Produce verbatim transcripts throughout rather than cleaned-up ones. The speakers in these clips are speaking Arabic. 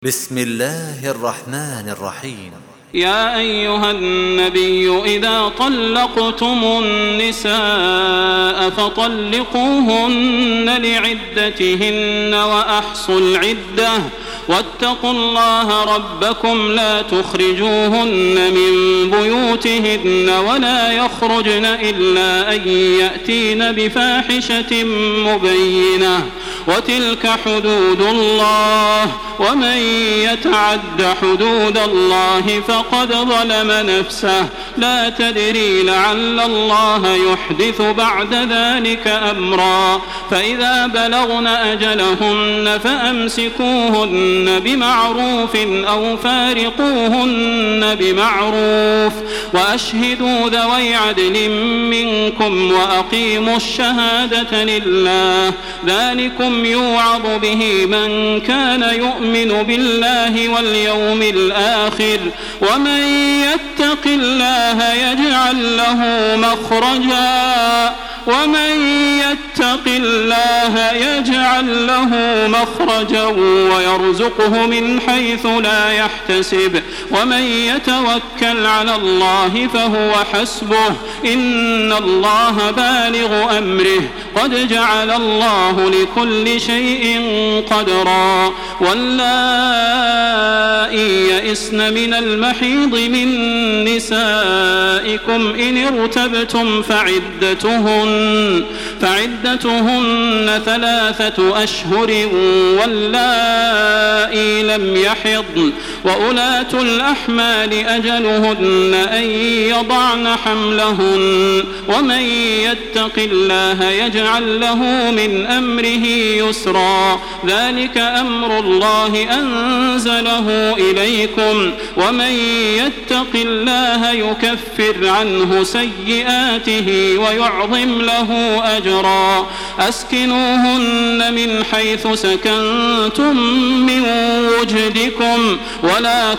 بسم الله الرحمن الرحيم. يا أيها النبي إذا طلقتم النساء فطلقوهن لعدتهن وأحصوا العدة واتقوا الله ربكم لا تخرجوهن من بيوتهن ولا يخرجن إلا أن يأتين بفاحشة مبينة وتلك حدود الله ومن يتعد حدود الله فقد ظلم نفسه لا تدري لعل الله يحدث بعد ذلك أمرا فإذا بلغن أجلهن فأمسكوهن بمعروف أو فارقوهن بمعروف وأشهدوا ذوي عدل منكم وأقيموا الشهادة لله ذلكم يوعظ به من كان يؤمن بالله واليوم الآخر ومن يتق الله يجعل له مخرجا ومن يتق الله يجعل له مخرجا ويرزقه من حيث لا يحتسب ومن يتوكل على الله فهو حسبه إن الله بالغ أمره قد جعل الله لكل شيء قدرا واللائي يئسن من المحيض من نسائكم إن ارتبتم فعدتهن فعدتهن ثلاثة أشهر واللائي لم يحضن وأولاة الأحمال أجلهن أن يضعن حملهن ومن يتق الله يجعل له من أمره يسرا ذلك أمر الله أنزله إليكم ومن يتق الله يكفر عنه سيئاته ويعظم له أجرا أسكنوهن من حيث سكنتم من وجدكم ولا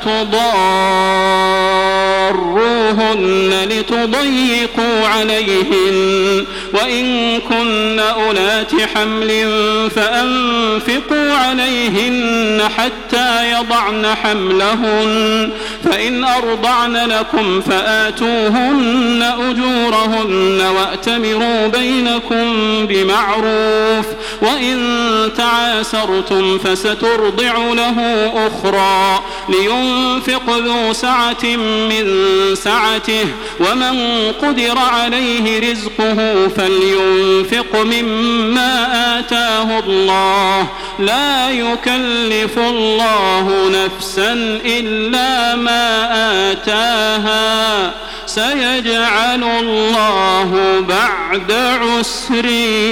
تضاروهن لتضيقوا عليهن وإن كن أولات حمل فأنفقوا عليهن حتى يضعن حملهن فإن أرضعن لكم فآتوهن أجورهن وأتمروا بينكم بمعروف وإن تعاسرتم فسترضع له أخرى لينفق ذو سعة من سعته ومن قدر عليه رزقه فلينفق مما آتاه الله لا يكلف الله نفسا إلا ما آتاها سيجعل الله بعد عسر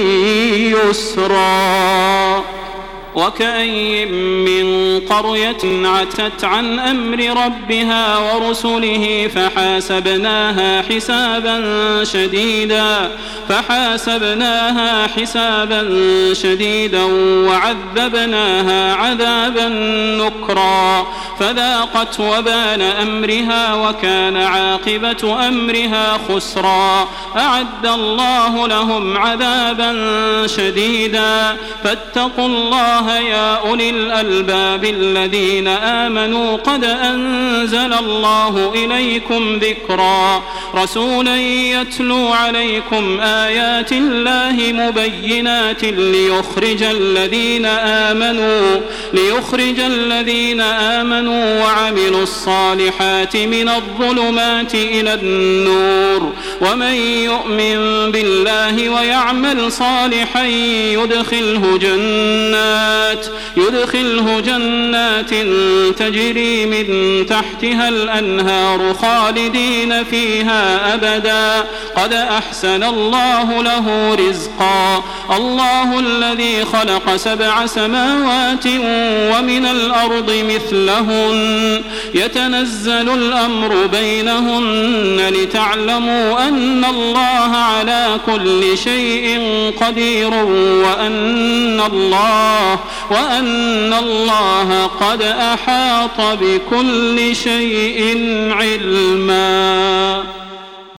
يسرا وكأي من قرية عتت عن أمر ربها ورسله فحاسبناها حسابا شديدا فحاسبناها حسابا شديدا وعذبناها عذابا نكرا فذاقت وبال أمرها وكان عاقبة أمرها خسرا أعد الله لهم عذابا شديدا فاتقوا الله يا أولي الألباب الذين آمنوا قد أنزل الله إليكم ذكرا رسولا يتلو عليكم آيات الله مبينات ليخرج الذين آمنوا ليخرج الذين آمنوا وعملوا الصالحات من الظلمات إلى النور ومن يؤمن بالله ويعمل صالحا يدخله جنات يدخله جنات تجري من تحتها الأنهار خالدين فيها أبدا قد أحسن الله له رزقا الله الذي خلق سبع سماوات ومن الأرض مثلهن يتنزل الأمر بينهن لتعلموا أن الله على كل شيء قدير وأن الله وأن الله قد أحاط بكل شيء علما.